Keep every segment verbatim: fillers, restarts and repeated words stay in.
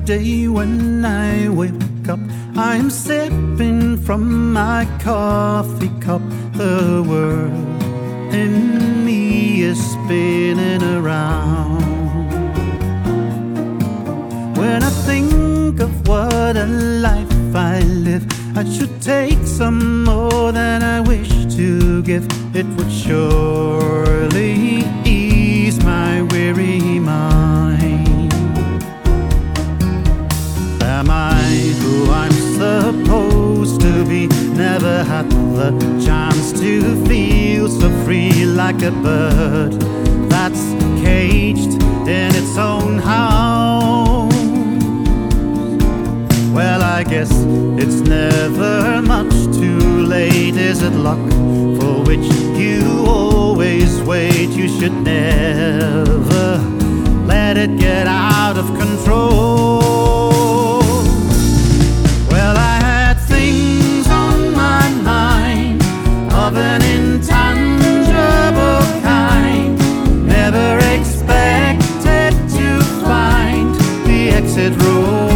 day when I wake up, I'm sipping from my coffee cup. The world in me is spinning around. When I think of what a life I live, I should take some more than I wish to give. It would surely ease my weary mind. Am I who I'm supposed to be? Never had the chance to feel so free, like a bird that's caged in its own house. Well, I guess it's never much too late. Is it luck for which you always wait? You should never let it get out of control. Well, I had things on my mind of an intangible kind. Never expected to find the exit road.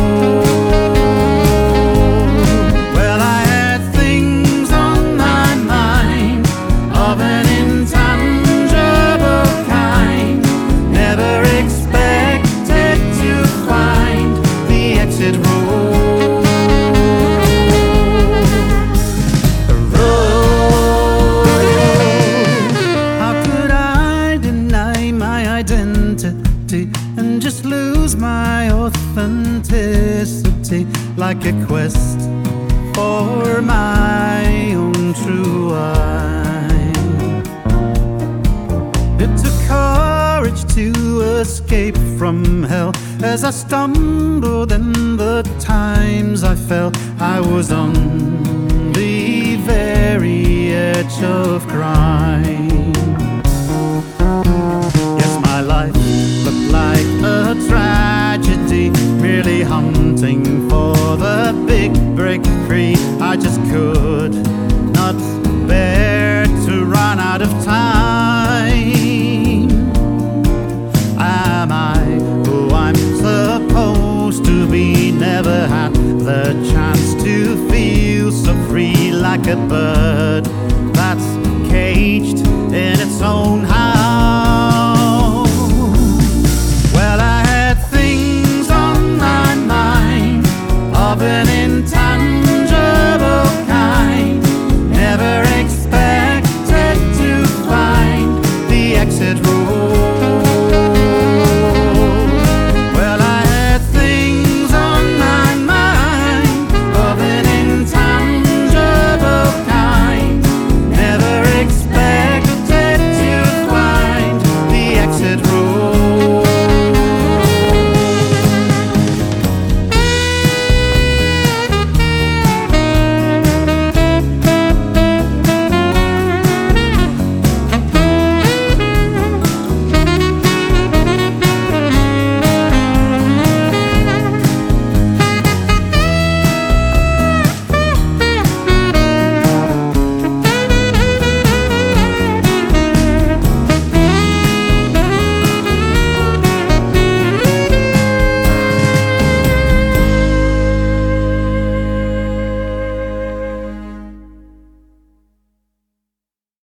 And just lose my authenticity, like a quest for my own true I. It took courage to escape from hell. As I stumbled and the times I fell, I was on the very edge of crime. Yes, my life looked like a tragedy, merely hunting for the big break free. I just could not bear to run out of time. Am I who I'm supposed to be? Never had the chance to feel so free, like a bird